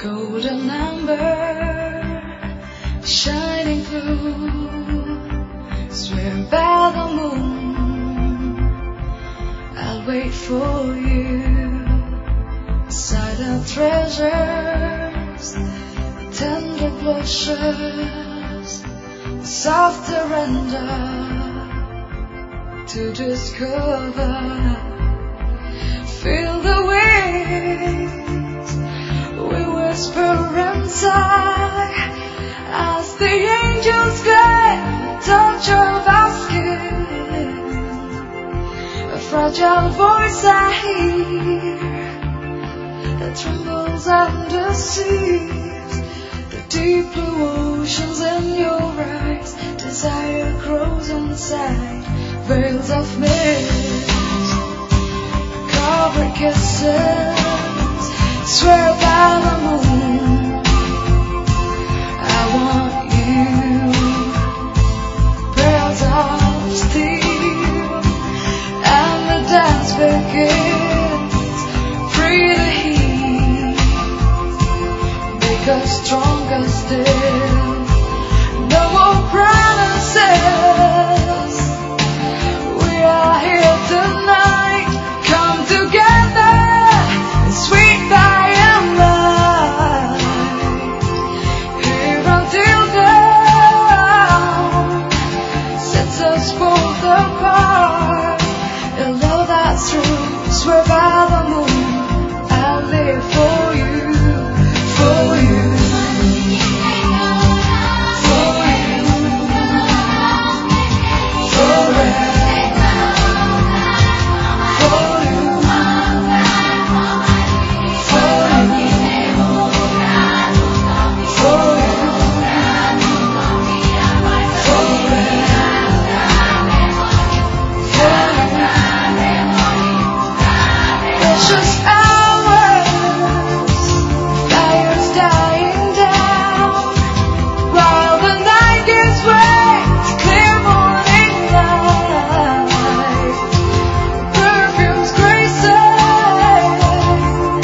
golden amber shining through, swear by the moon I'll wait for you. Silent treasures, tender blushes, soft surrender to discover. Feel the wings we whisper inside as the angels glide, touch of our skin. A fragile voice I hear that trembles and deceives. The deep blue oceans in your eyes, desire grows inside. Veils of mist, covered kisses, swear by the moon I want you. Pearls of steel, and the dance begins. Free to heat, make us stronger still. No more promises, we are here tonight. Come together in sweet by and light. Here until dawn sets us both apart. A love that's true, swear by the moon I'll live for you, for you.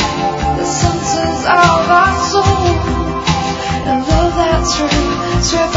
Swear